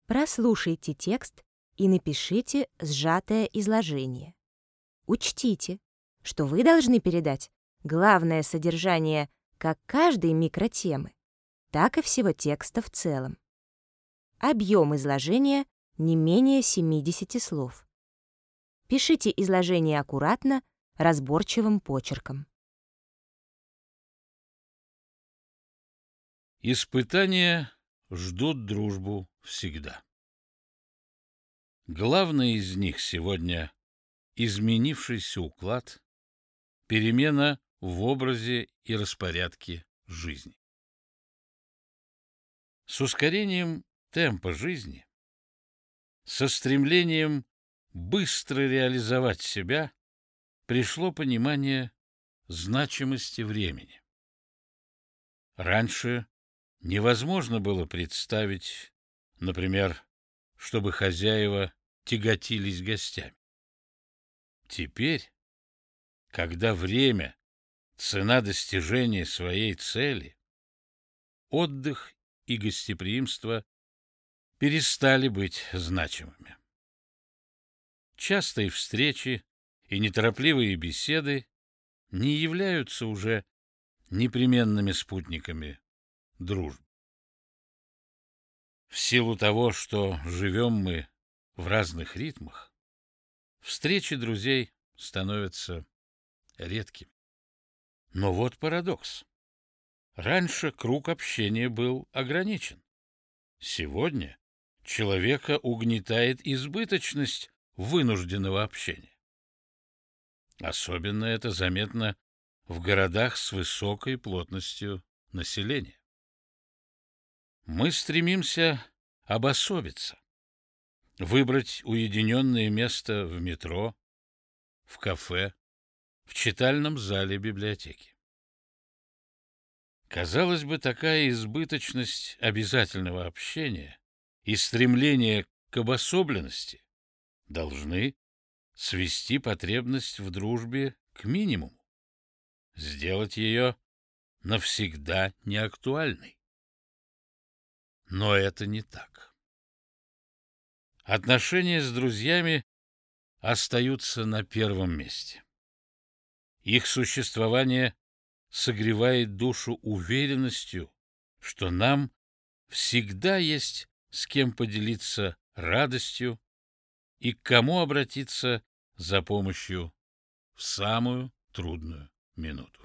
Прослушайте текст и напишите сжатое изложение. Учтите, что вы должны передать главное содержание как каждой микротемы, так и всего текста в целом. Объем изложения не менее 70 слов. Пишите изложение аккуратно, разборчивым почерком. Испытания ждут дружбу всегда. Главное из них сегодня — изменившийся уклад, перемена в образе и распорядке жизни. С ускорением темпа жизни, со стремлением быстро реализовать себя, пришло понимание значимости времени. Раньше невозможно было представить, например, чтобы хозяева тяготились гостями. Теперь, когда время — цена достижения своей цели, отдых и гостеприимство перестали быть значимыми. Частые встречи и неторопливые беседы не являются уже непременными спутниками дружбы. В силу того, что живем мы в разных ритмах, встречи друзей становятся редкими. Но вот парадокс. Раньше круг общения был ограничен. Сегодня человека угнетает избыточность вынужденного общения. Особенно это заметно в городах с высокой плотностью населения. Мы стремимся обособиться, выбрать уединенное место в метро, в кафе, в читальном зале библиотеки. Казалось бы, такая избыточность обязательного общения и стремление к обособленности должны свести потребность в дружбе к минимуму, сделать ее навсегда неактуальной. Но это не так. Отношения с друзьями остаются на первом месте. Их существование согревает душу уверенностью, что нам всегда есть с кем поделиться радостью и к кому обратиться за помощью в самую трудную минуту.